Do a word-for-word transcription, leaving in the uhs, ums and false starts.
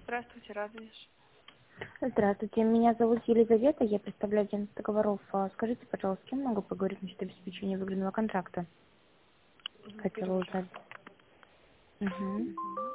Здравствуйте, радуешь. Здравствуйте, меня зовут Елизавета, я представляю агентство договоров. А, Скажите, пожалуйста, с кем могу поговорить насчет обеспечения выгодного контракта? Хотела Беру. узнать. Угу.